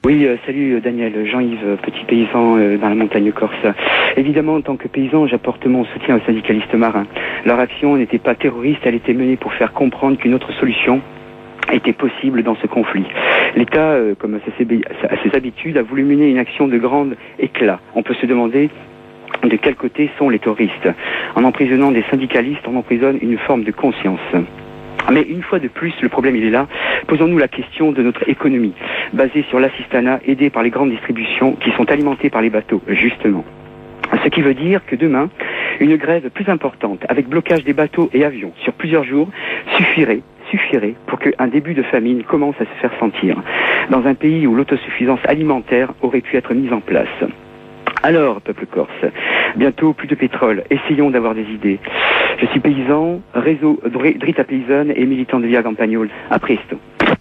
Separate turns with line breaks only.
Oui, salut Daniel, Jean-Yves, petit paysan dans la montagne corse. Évidemment, en tant que paysan, j'apporte mon soutien aux syndicalistes marins. Leur action n'était pas terroriste, elle était menée pour faire comprendre qu'une autre solution était possible dans ce conflit. L'État, comme à ses habitudes, a voulu mener une action de grand éclat. On peut se demander de quel côté sont les terroristes. En emprisonnant des syndicalistes, on emprisonne une forme de conscience. Mais une fois de plus, le problème il est là. Posons-nous la question de notre économie, basée sur l'assistanat, aidée par les grandes distributions qui sont alimentées par les bateaux, justement. Ce qui veut dire que demain, une grève plus importante, avec blocage des bateaux et avions sur plusieurs jours, suffirait pour qu'un début de famine commence à se faire sentir, dans un pays où l'autosuffisance alimentaire aurait pu être mise en place. Alors, peuple corse, bientôt plus de pétrole, essayons d'avoir des idées. Je suis paysan, réseau Drita Paysanne et militant de Via Campagnol. A presto.